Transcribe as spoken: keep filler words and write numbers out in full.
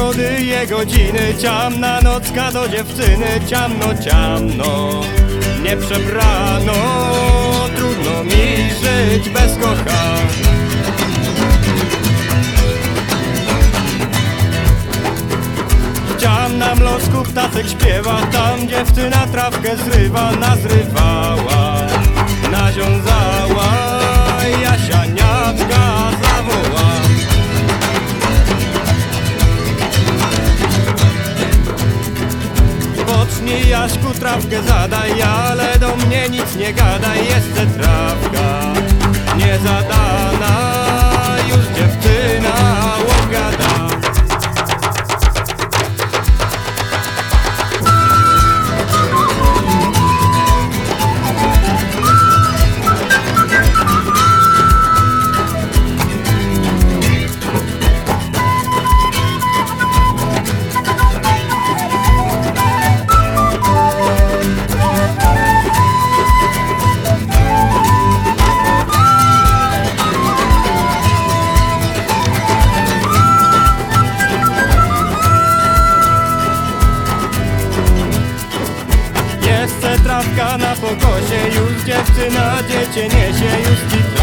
przygody je godziny, ciamna nocka do dziewczyny, ciamno, ciamno, nie przebrano, trudno mi żyć bez kochania. Tam na mlosku ptacek śpiewa, tam dziewczyna trawkę zrywa, nazrywała, naziązała, Jasianiaczka zawoła. Pocznij, Jaśku, trawkę zadaj, ale do mnie nic nie gadaj, jest te trawka niezadana, już dziewczyna łogada. Trawka na pokosie, już dziewczyna dziecię niesie, już ci